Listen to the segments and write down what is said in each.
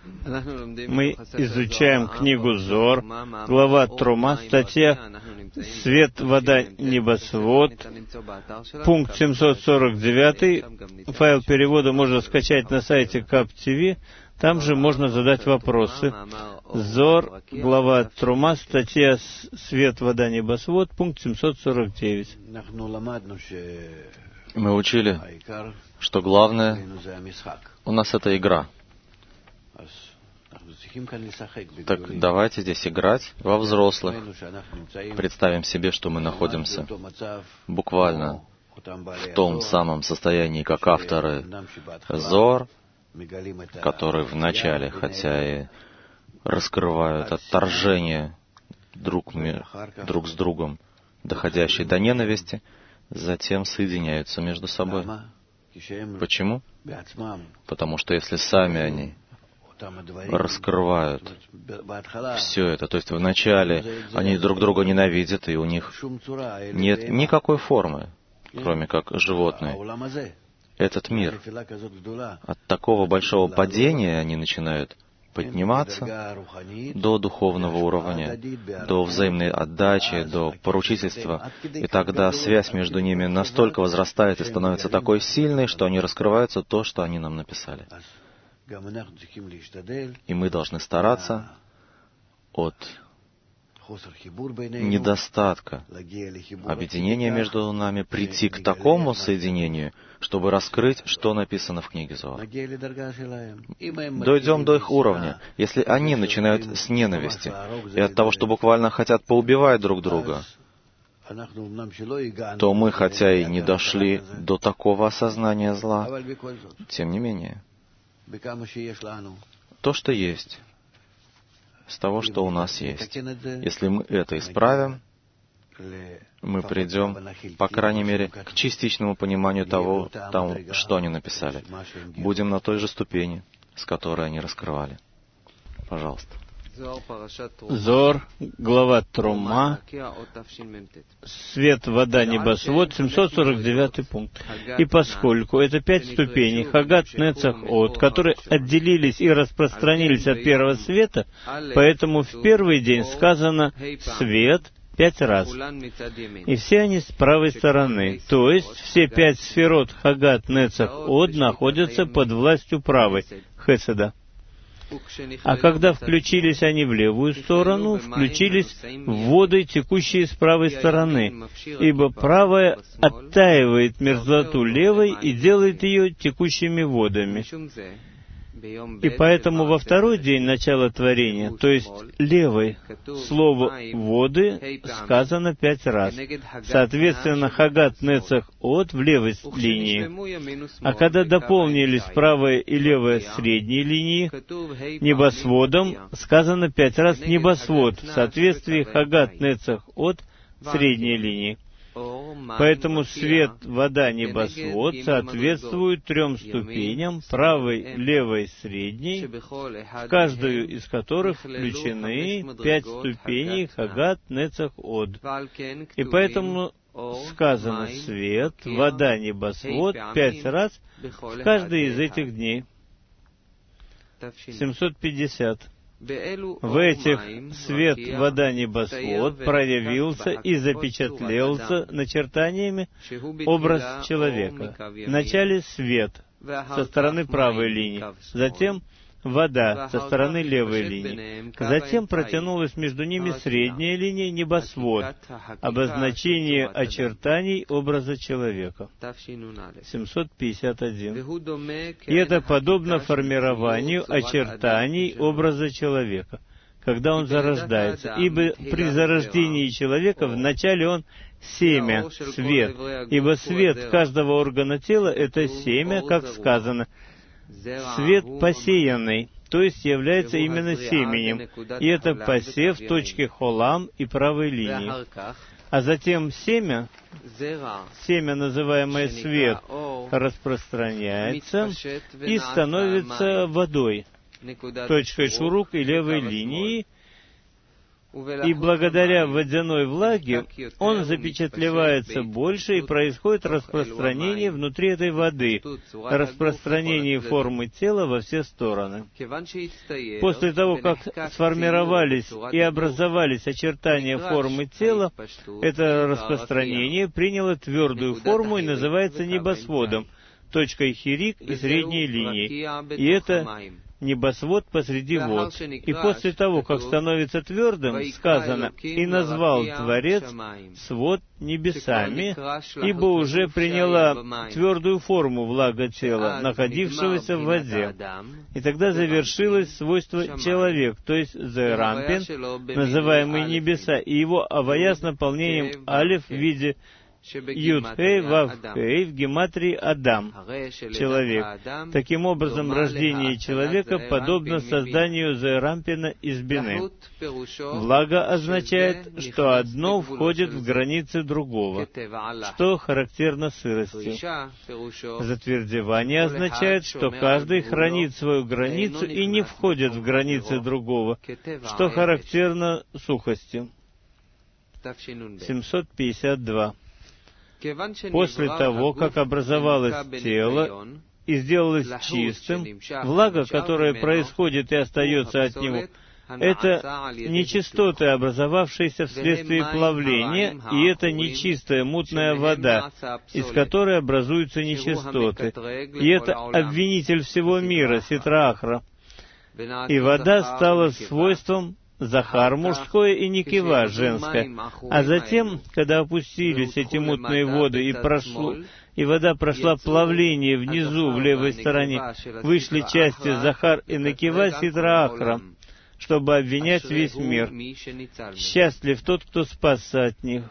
Мы изучаем книгу Зор, глава Трума, статья «Свет, вода, небосвод», пункт 749. Файл перевода можно скачать на сайте КАП-ТВ. Там же можно задать вопросы. Зор, глава Трума, статья «Свет, вода, небосвод», пункт 749. Мы учили, что главное у нас это игра. Так давайте здесь играть во взрослых. Представим себе, что мы находимся буквально в том самом состоянии, как авторы Зор, которые в начале, хотя и раскрывают отторжение друг с другом, доходящее до ненависти, затем соединяются между собой. Почему? Потому что если сами они раскрывают все это, то есть вначале они друг друга ненавидят, и у них нет никакой формы, кроме как животные. Этот мир, от такого большого падения они начинают подниматься до духовного уровня, до взаимной отдачи, до поручительства. И тогда связь между ними настолько возрастает и становится такой сильной, что они раскрываются то, что они нам написали. И мы должны стараться от недостатка объединения между нами прийти к такому соединению, чтобы раскрыть, что написано в книге Зоар. Дойдем до их уровня. Если они начинают с ненависти и от того, что буквально хотят поубивать друг друга, то мы, хотя и не дошли до такого осознания зла, тем не менее, то, что есть, с того, что у нас есть. Если мы это исправим, мы придем, по крайней мере, к частичному пониманию того, что они написали. Будем на той же ступени, с которой они раскрывали. Пожалуйста. Зор, глава Трума, свет, вода, небосвод, 749 пункт. И поскольку это 5 ступеней, Хагат, Нецах, От, которые отделились и распространились от первого света, поэтому в первый день сказано «свет» 5 раз. И все они с правой стороны, то есть все 5 сферот Хагат, Нецах, От находятся под властью правой, Хеседа. А когда включились они в левую сторону, включились воды, текущие с правой стороны, ибо правая оттаивает мерзлоту левой и делает ее текущими водами. И поэтому во второй день начала творения, то есть левой, слово «воды» сказано 5 раз. Соответственно, Хагат, Нецах, От в левой линии. А когда дополнились правая и левая средней линии, небосводом сказано 5 раз «небосвод» в соответствии Хагат, Нецах, От средней линии. Поэтому свет, вода, небосвод соответствуют 3 ступеням, правой, левой, средней, в каждую из которых включены 5 ступеней Хагат, Нецах, Од. И поэтому сказано свет, вода, небосвод 5 раз в каждый из этих дней. 750. В этих свет, вода, небосвод проявился и запечатлелся начертаниями образ человека. Вначале свет со стороны правой линии, затем вода со стороны левой линии. Затем протянулась между ними средняя линия, небосвод, обозначение очертаний образа человека. 751. И это подобно формированию очертаний образа человека, когда он зарождается. Ибо при зарождении человека вначале он семя, свет, ибо свет каждого органа тела — это семя, как сказано, свет посеянный, то есть является именно семенем, и это посев в точке холам и правой линии. А затем семя, называемое свет, распространяется и становится водой, точкой шурук и левой линии, И благодаря водяной влаге он запечатлевается больше, и происходит распространение внутри этой воды, распространение формы тела во все стороны. После того, как сформировались и образовались очертания формы тела, это распространение приняло твердую форму и называется небосводом, точкой хирик и средней линией. И это небосвод посреди вод. И после того, как становится твердым, сказано, «И назвал Творец свод небесами, ибо уже приняла твердую форму влага тела, находившегося в воде». И тогда завершилось свойство человек, то есть Зерампин, называемый небеса, и его авая с наполнением алеф в виде Юд-Хей, Вав-Хей, в гематрии Адам, человек. Таким образом, рождение человека подобно созданию Зерампина из Бины. Влага означает, что одно входит в границы другого, что характерно сырости. Затвердевание означает, что каждый хранит свою границу и не входит в границы другого, что характерно сухости. 752. После того, как образовалось тело и сделалось чистым, влага, которая происходит и остается от него, это нечистоты, образовавшиеся вследствие плавления, и это нечистая мутная вода, из которой образуются нечистоты. И это обвинитель всего мира, Ситра-Ахра. И вода стала свойством Захар мужское и Никива женское. А затем, когда опустились эти мутные воды и вода прошла плавление внизу, в левой стороне, вышли части Захар и Никива Ситра-Ахра, чтобы обвинять весь мир. Счастлив тот, кто спасся от них.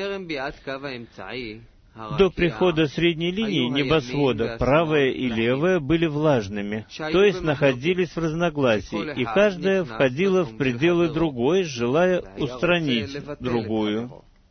До прихода средней линии небосвода правая и левая были влажными, то есть находились в разногласии, и каждая входила в пределы другой, желая устранить другую.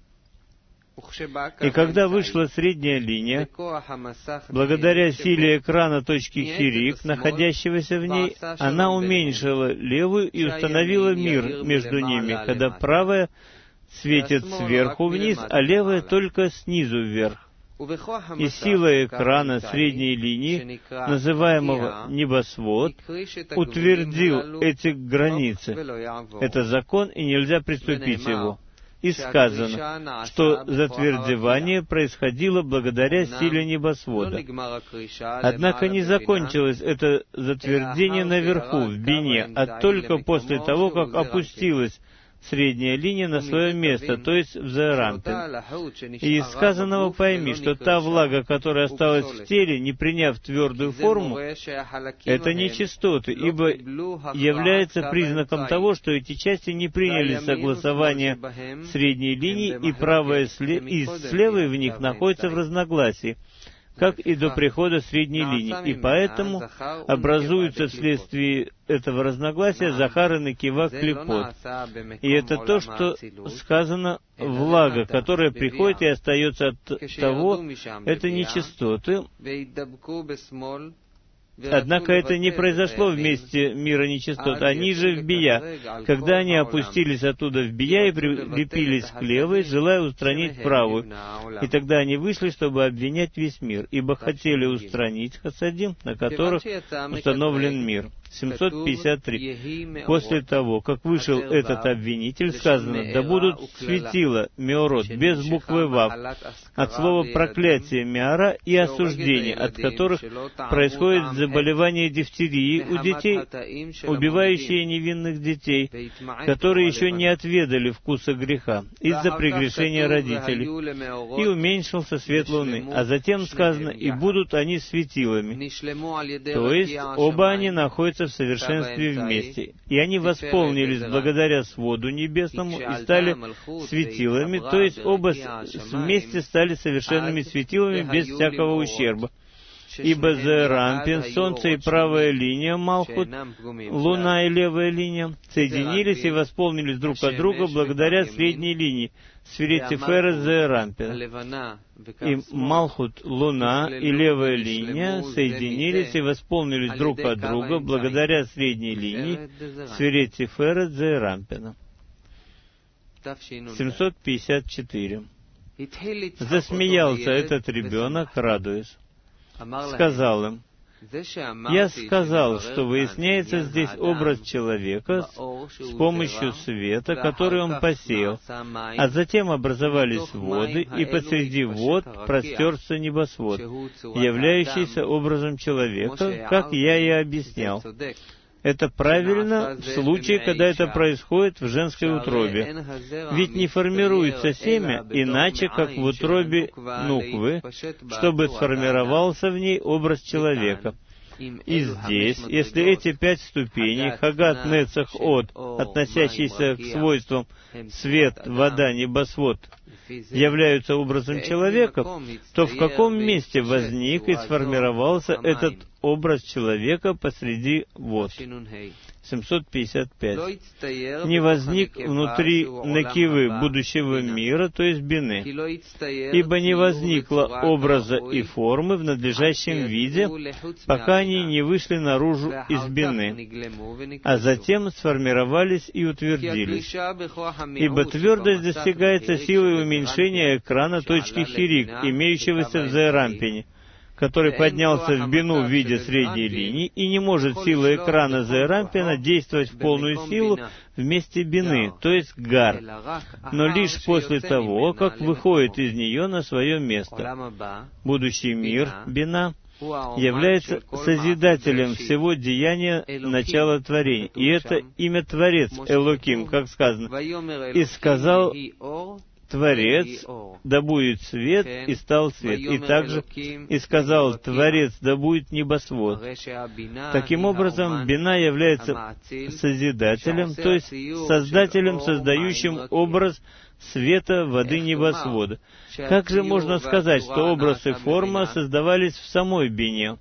И когда вышла средняя линия, благодаря силе экрана точки хирик, находящегося в ней, она уменьшила левую и установила мир между ними, когда правая светит сверху вниз, а левая только снизу вверх. И сила экрана средней линии, называемого небосвод, утвердил эти границы. Это закон, и нельзя приступить его. И сказано, что затвердевание происходило благодаря силе небосвода. Однако не закончилось это затвердение наверху, в Бине, а только после того, как опустилась средняя линия на свое место, то есть в Зерампин. И из сказанного пойми, что та влага, которая осталась в теле, не приняв твердую форму, это нечистоты, ибо является признаком того, что эти части не приняли согласования средней линии, и правая и с левой в них находятся в разногласии, как и до прихода средней линии, и поэтому образуются вследствие этого разногласия Захар и Никива Клипот. И это то, что сказано, влага, которая приходит и остается от того, это нечистоты. Однако это не произошло в месте мира нечистот, они же в Бия, когда они опустились оттуда в Бия и прилепились к левой, желая устранить правую. И тогда они вышли, чтобы обвинять весь мир, ибо хотели устранить хасадим, на которых установлен мир. 753. После того, как вышел этот обвинитель, сказано, да будут светила, меорот, без буквы Вав, от слова проклятие, меора и осуждение, от которых происходит заболевание дифтерии у детей, убивающие невинных детей, которые еще не отведали вкуса греха из-за прегрешения родителей. И уменьшился свет луны. А затем сказано, и будут они светилами. То есть, оба они находятся в совершенстве вместе. И они восполнились благодаря своду небесному и стали светилами, то есть оба вместе стали совершенными светилами без всякого ущерба. Ибо Зерампин, солнце и правая линия, Малхут, луна и левая линия, соединились и восполнились друг от друга благодаря средней линии, сфере Тиферет Зерампина. И Малхут, луна и левая линия соединились и восполнились друг от друга благодаря средней линии, сфере Тиферет Зерампина. 754. Засмеялся этот ребенок, радуясь. Сказал им: «Я сказал, что выясняется здесь образ человека с помощью света, который он посеял, а затем образовались воды, и посреди вод простерся небосвод, являющийся образом человека, как я и объяснял». Это правильно в случае, когда это происходит в женской утробе. Ведь не формируется семя иначе, как в утробе нуквы, чтобы сформировался в ней образ человека. И здесь, если эти 5 ступеней, Хагат, Нецах, Од, относящиеся к свойствам свет, вода, небосвод, являются образом человека, то в каком месте возник и сформировался этот образ человека посреди вод? 755. Не возник внутри Некивы будущего мира, то есть Бины, ибо не возникло образа и формы в надлежащем виде, пока они не вышли наружу из Бины, а затем сформировались и утвердились. Ибо твердость достигается силой уменьшения экрана точки Хирик, имеющегося в Зерампине, который поднялся в Бину в виде средней линии, и не может сила экрана Зерампина действовать в полную силу в месте Бины, то есть Гар, но лишь после того, как выходит из нее на свое место. Будущий мир, Бина, является созидателем всего деяния начала творения, и это имя Творец, Элоким, как сказано, «И сказал Творец, да будет свет, и стал свет». И также «И сказал Творец, да будет небосвод». Таким образом, Бина является созидателем, то есть создателем, создающим образ света, воды, небосвода. Как же можно сказать, что образ и форма создавались в самой Бине?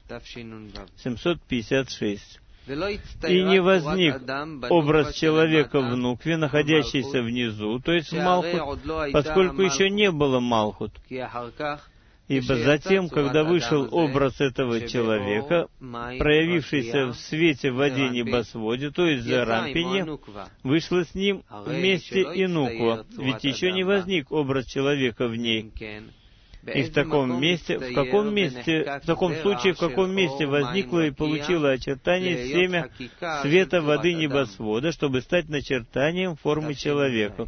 756. И не возник образ человека в нукве, находящийся внизу, то есть в Малхут, поскольку еще не было Малхут. Ибо затем, когда вышел образ этого человека, проявившийся в свете, воде, небосводе, то есть Зерампине, вышла с ним вместе и нуква, ведь еще не возник образ человека в ней. И в таком случае, в каком месте возникло и получило очертание семя света, воды, небосвода, чтобы стать начертанием формы человека?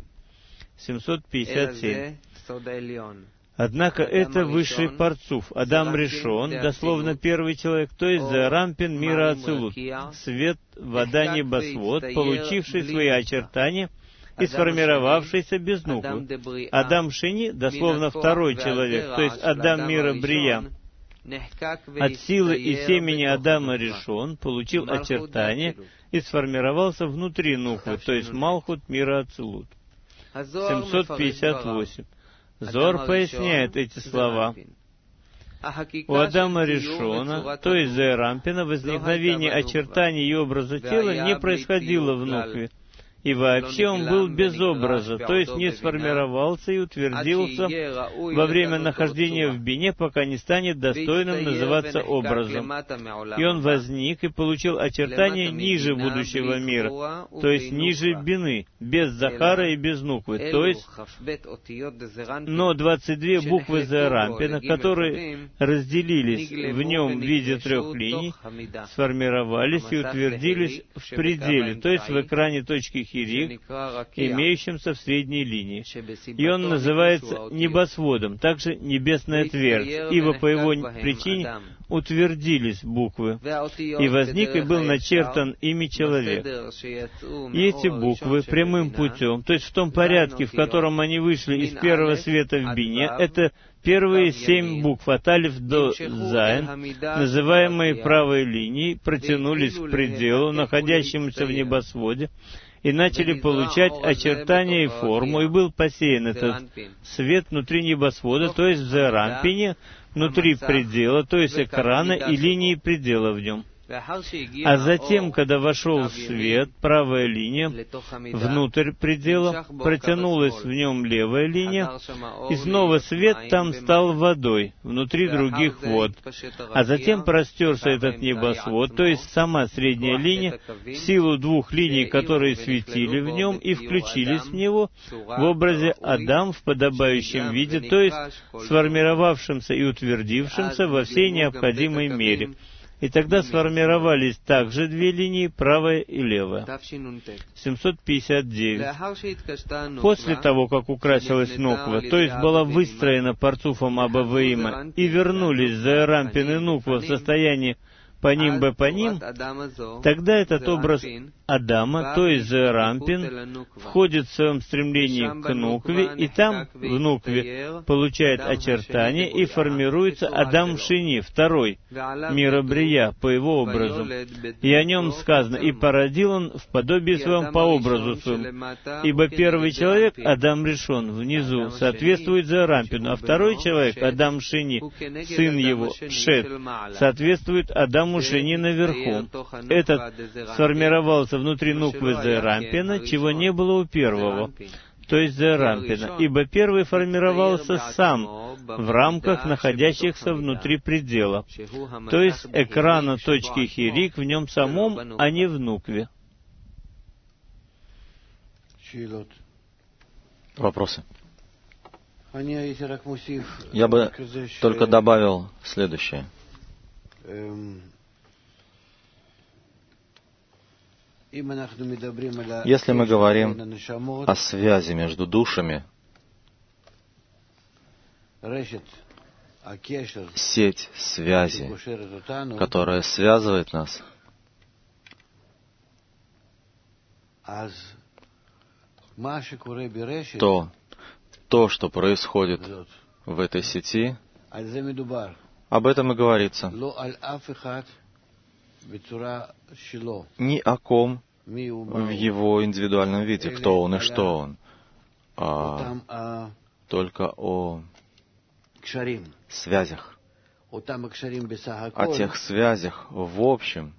757. Однако это высший парцуф, Адам Ришон, дословно первый человек, то есть Зерампин мира Ацилут, свет, вода, небосвод, получивший свои очертания и сформировавшийся без нуквы. Адам Шини, дословно второй человек, то есть Адам мира Брия, от силы и семени Адама Ришон получил очертания и сформировался внутри нуквы, то есть Малхут мира Ацилут. 758. Зор поясняет эти слова. У Адама Ришона, то есть Зерампина, возникновение очертаний и образа тела не происходило в нукве, и вообще он был без образа, то есть не сформировался и утвердился во время нахождения в Бине, пока не станет достойным называться образом. И он возник и получил очертания ниже будущего мира, то есть ниже Бины, без Захара и без нуквы, то есть, но 22 буквы Зерампина, которые разделились в нем в виде 3 линий, сформировались и утвердились в пределе, то есть в экране точки Хирик, имеющимся в средней линии. И он называется небосводом, также небесная твердь, ибо по его причине утвердились буквы, и возник и был начертан ими человек. И эти буквы прямым путем, то есть в том порядке, в котором они вышли из первого света в Бине, это первые 7 букв от Алиф до Зайн, называемые правой линией, протянулись к пределу, находящемуся в небосводе, и начали получать очертания и форму, и был посеян этот свет внутри небосвода, то есть в Зерампине, внутри предела, то есть экрана и линии предела в нем. А затем, когда вошел свет, правая линия, внутрь предела, протянулась в нем левая линия, и снова свет там стал водой, внутри других вод. А затем простерся этот небосвод, то есть сама средняя линия, в силу двух линий, которые светили в нем и включились в него, в образе Адам в подобающем виде, то есть сформировавшимся и утвердившимся во всей необходимой мере. И тогда сформировались также две линии, правая и левая. 759. После того, как украсилась Нуква, то есть была выстроена парцуфом Аба Ваима, и вернулись Зеорампин и Нуква в состоянии Паним Бепаним, тогда этот образ Адама, то есть Зеорампин, входит в своем стремлении к Нукве, и там, в Нукве, получает очертания и формируется Адам Шини, второй, мира Брия, по его образу. И о нем сказано, и породил он в подобии своем по образу своему. Ибо первый человек, Адам Ришон, внизу, соответствует Зеорампину, а второй человек, Адам Шини, сын его, Шет, соответствует Адаму Шини наверху. Этот сформировался внутри Нуквы Зеорампина, чего не было у первого, то есть Зеорампина, ибо первый формировался сам в рамках, находящихся внутри предела, то есть экрана точки Хирик в нем самом, а не в Нукве. Вопросы? Я бы только добавил следующее. Если мы говорим о связи между душами, сеть связи, которая связывает нас, то, что происходит в этой сети, об этом и говорится. Ни о ком в его индивидуальном виде, кто он и что он, а только о связях, о тех связях в общем,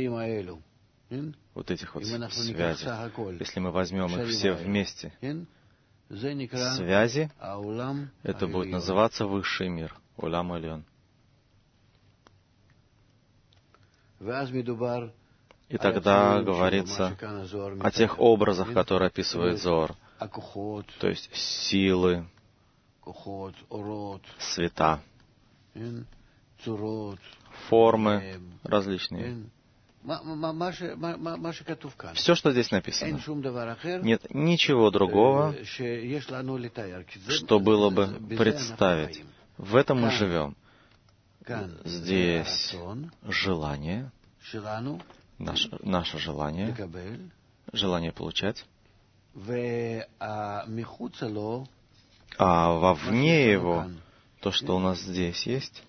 вот этих вот связях. Если мы возьмем их все вместе, связи, это будет называться высший мир, Улам Эльон. И тогда говорится о тех образах, которые описывает Зоар, то есть силы, цвета, формы различные. Все, что здесь написано. Нет ничего другого, что было бы представить. В этом мы живем. Здесь желание, наше желание, желание получать, а вовне его, то, что у нас здесь есть,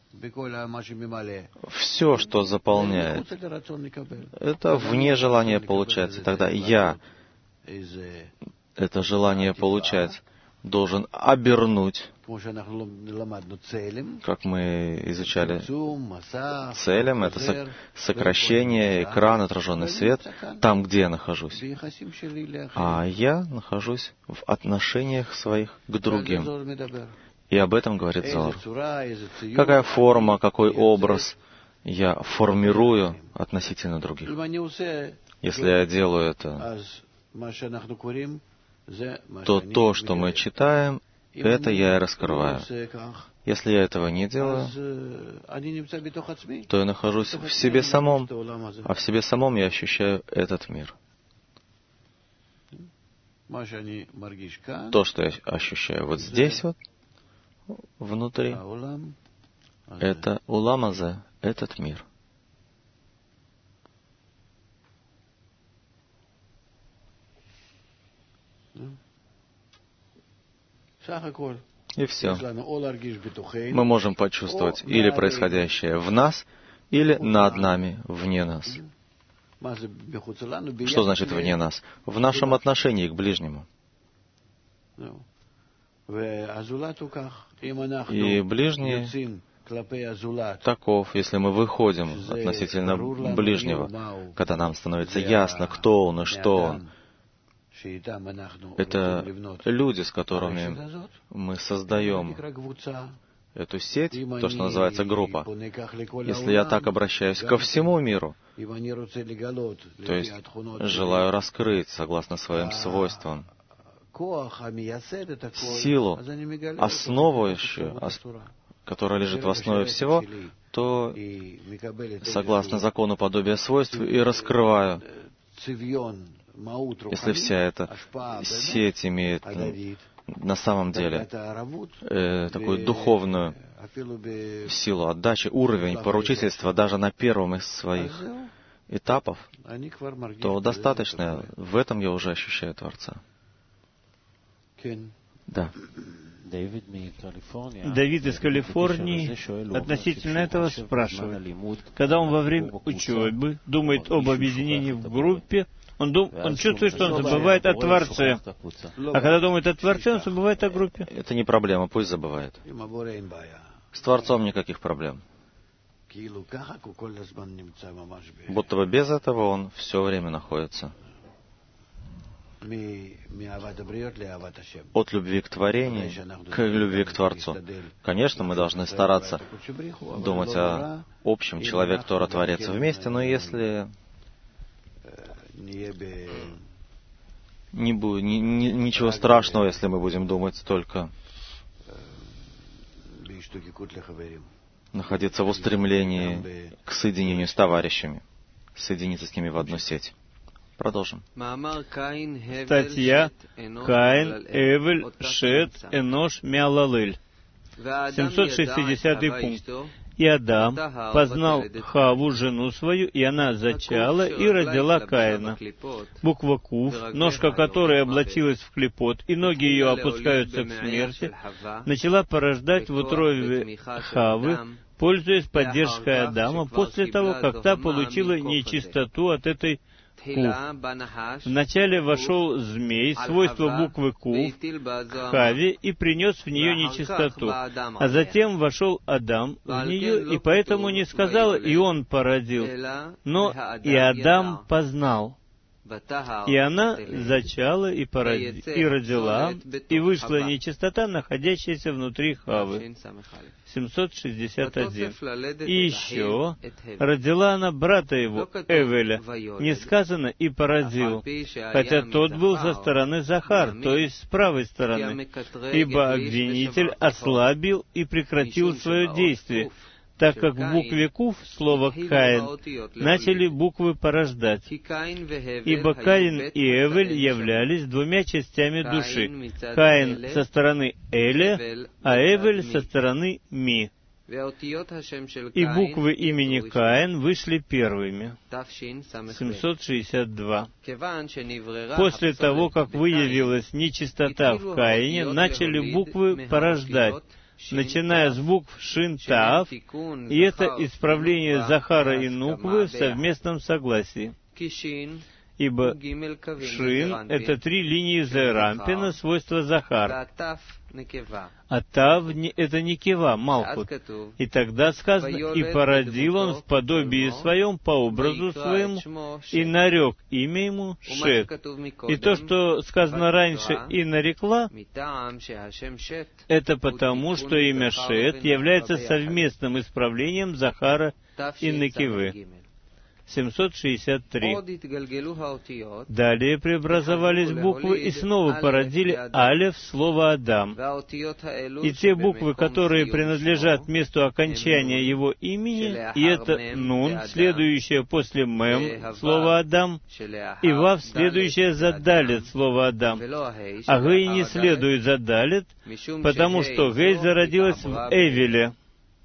все, что заполняет, это вне желания получать. И тогда я это желание получать должен обернуть, как мы изучали, целям, это сокращение, экран, отраженный свет, там, где я нахожусь. А я нахожусь в отношениях своих к другим. И об этом говорит Зоар. Какая форма, какой образ я формирую относительно других. Если я делаю это, то, что мы читаем, это я и раскрываю. Если я этого не делаю, то я нахожусь в себе самом, а в себе самом я ощущаю этот мир. То, что я ощущаю вот здесь вот, внутри, это Улам Азе, этот мир. И все. Мы можем почувствовать или происходящее в нас, или над нами, вне нас. Что значит вне нас? В нашем отношении к ближнему. И ближние таков, если мы выходим относительно ближнего, когда нам становится ясно, кто он и что он. Это люди, с которыми мы создаем эту сеть, то, что называется группа. Если я так обращаюсь ко всему миру, то есть желаю раскрыть, согласно своим свойствам, силу, основывающую, которая лежит в основе всего, то, согласно закону подобия свойств, и раскрываю. Если вся эта сеть имеет на самом деле такую духовную силу отдачи, уровень поручительства даже на первом из своих этапов, то достаточно, в этом я уже ощущаю Творца. Да. Давид из Калифорнии относительно этого спрашивает. Когда он во время учебы думает об объединении в группе, он чувствует, что он забывает о Творце. А когда думает о Творце, он забывает о группе. Это не проблема, пусть забывает. С Творцом никаких проблем. Будто бы без этого он все время находится. От любви к творению к любви к Творцу. Конечно, мы должны стараться думать о общем человек, Тора, Творец вместе, но если ничего страшного, если мы будем думать только находиться в устремлении к соединению с товарищами, соединиться с ними в одну сеть. Продолжим. Статья Каин, Эвель, Шет, Энош, Меалалель. 760 пункт. И Адам познал Хаву, жену свою, и она зачала и родила Каина. Буква Кув, ножка которой облатилась в клипот, и ноги ее опускаются к смерти, начала порождать в утробе Хавы, пользуясь поддержкой Адама, после того, как та получила нечистоту от этой Кув. Вначале вошел змей, свойство буквы Кув, к Хаве, и принес в нее нечистоту. А затем вошел Адам в нее, и поэтому не сказал, и он породил, но и Адам познал. И она зачала и родила, и вышла нечистота, находящаяся внутри Хавы. 761. И еще родила она брата его, Эвеля, не сказано и породил, хотя тот был со стороны Захар, то есть с правой стороны, ибо обвинитель ослабил и прекратил свое действие, так как в букве Кув слово «Каин» начали буквы порождать. Ибо Каин и Эвель являлись двумя частями души. Каин со стороны Эля, а Эвель со стороны Ми. И буквы имени Каин вышли первыми. 762. После того, как выявилась нечистота в Каине, начали буквы порождать, начиная с букв Шин, Таав, и это исправление Захара и Нуквы в совместном согласии. Ибо Шин — это 3 линии Зерампина, свойства Захар. А Тав — это Некева, Малхут. И тогда сказано, «И породил он в подобии своем, по образу своему, и нарек имя ему Шет». И то, что сказано раньше «и нарекла», это потому, что имя Шет является совместным исправлением Захара и Некевы. 763. Далее преобразовались буквы и снова породили Алеф, слово Адам. И те буквы, которые принадлежат месту окончания его имени, и это Нун, следующее после Мем, слово Адам, и Вав, следующее за Далет, слово Адам. А Гей не следует за Далет, потому что Гей зародилась в Эвеле.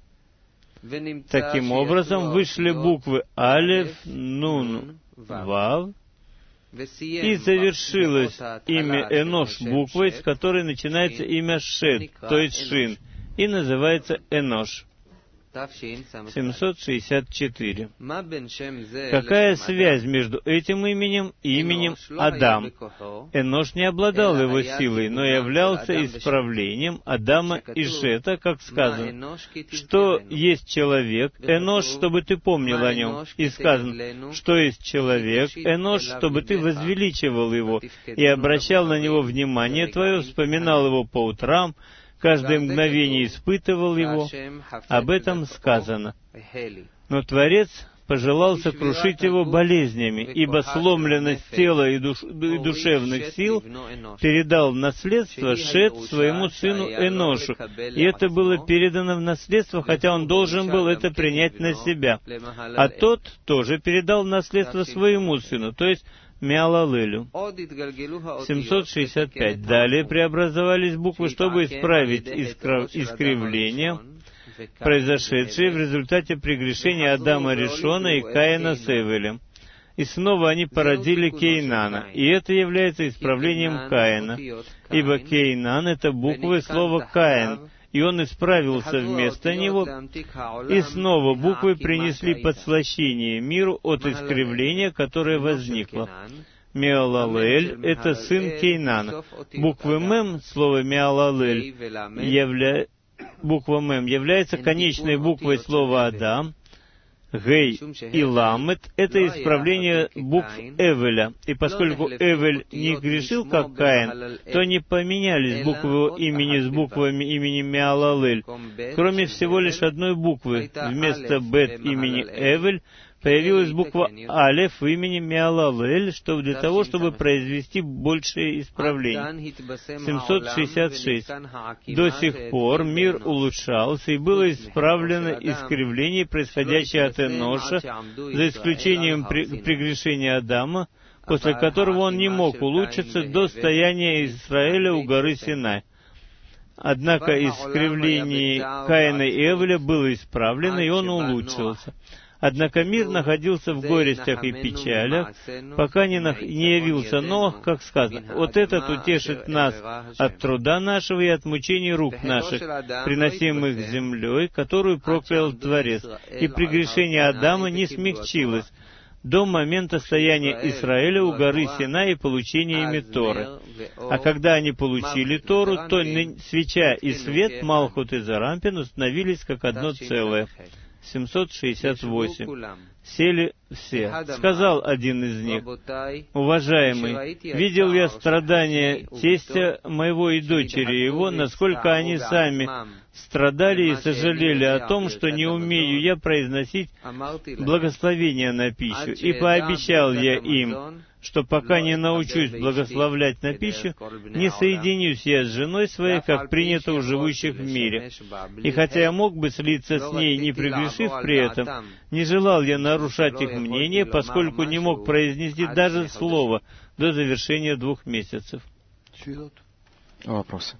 Таким образом, вышли буквы Алеф, Нун, Вав, и завершилось имя Энош буквой, с которой начинается имя Шет, то есть Шин, и называется Энош. 764. Какая связь между этим именем и именем Адам? Энош не обладал его силой, но являлся исправлением Адама и Шета, как сказано. Что есть человек, Энош, чтобы ты помнил о нем. И сказано, что есть человек, Энош, чтобы ты возвеличивал его и обращал на него внимание твое, вспоминал его по утрам, каждое мгновение испытывал его. Об этом сказано. Но Творец пожелал сокрушить его болезнями, ибо сломленность тела и душевных сил передал в наследство Шет своему сыну Эношу. И это было передано в наследство, хотя он должен был это принять на себя. А тот тоже передал в наследство своему сыну, то есть Меалалелю. 765. Далее преобразовались буквы, чтобы исправить искривления, произошедшие в результате прегрешения Адама Ришона и Каина с Эвелем. И снова они породили Кейнана, и это является исправлением Каина, ибо Кейнан — это буквы слова Каин, и он исправился вместо него, и снова буквы принесли подслащение миру от искривления, которое возникло. Меалалель — это сын Кейнана. Буквы Мем, слово Меалалель, буква Мем является конечной буквой слова Адам. Гей и Ламет — это исправление букв Эвеля. И поскольку Эвель не грешил, как Каин, то не поменялись буквы его имени с буквами имени Меалалель. Кроме всего лишь одной буквы, вместо Бет имени Эвель появилась буква Алеф в имени Меалалель, для того, чтобы произвести большее исправление. 766. До сих пор мир улучшался, и было исправлено искривление, происходящее от Эноша, за исключением прегрешения Адама, после которого он не мог улучшиться до стояния Израиля у горы Синай. Однако искривление Каина и Эвеля было исправлено, и он улучшился. Однако мир находился в горестях и печалях, пока не явился Ноах, как сказано. Вот этот утешит нас от труда нашего и от мучений рук наших, приносимых землей, которую проклял Творец. И прегрешение Адама не смягчилось до момента стояния Израиля у горы Синай и получения ими Торы. А когда они получили Тору, то свеча и свет, Малхут и Зарампин установились как одно целое. 768. Сели все. Сказал один из них: «Уважаемый, видел я страдания тестя моего и дочери его, насколько они сами страдали и сожалели о том, что не умею я произносить благословение на пищу. И пообещал я им, что пока не научусь благословлять на пищу, не соединюсь я с женой своей, как принято у живущих в мире. И хотя я мог бы слиться с ней, не прегрешив при этом, не желал я нарушать их мнение, поскольку не мог произнести даже слова до завершения 2 месяцев». Вопросы?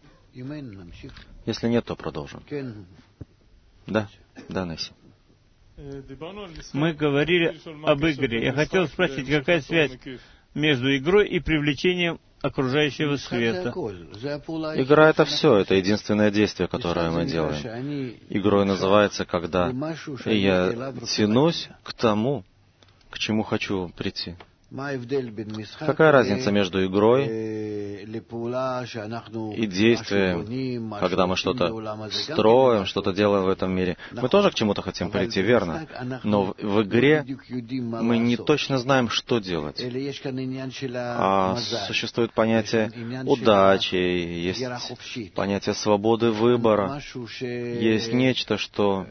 Если нет, то продолжим. Да, Несси. Мы говорили об игре. Я хотел спросить, какая связь между игрой и привлечением окружающего света? Игра — это все, это единственное действие, которое мы делаем. Игрой называется, когда я тянусь к тому, к чему хочу прийти. Какая разница между игрой и действием, когда мы что-то строим, что-то делаем в этом мире? Мы тоже к чему-то хотим прийти, верно? Но в игре мы не точно знаем, что делать. А существует понятие удачи, есть понятие свободы выбора, есть нечто, что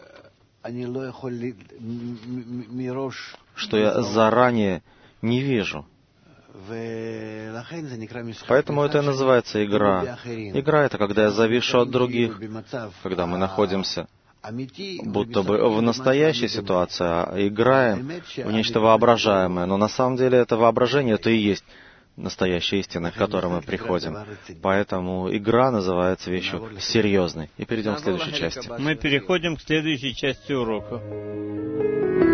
я заранее не вижу. Поэтому это и называется игра. Игра — это когда я завишу от других, когда мы находимся будто бы в настоящей ситуации, а играем в нечто воображаемое. Но на самом деле это воображение — это и есть настоящая истина, к которой мы приходим. Поэтому игра называется вещью серьезной. И перейдем к следующей части. Мы переходим к следующей части урока.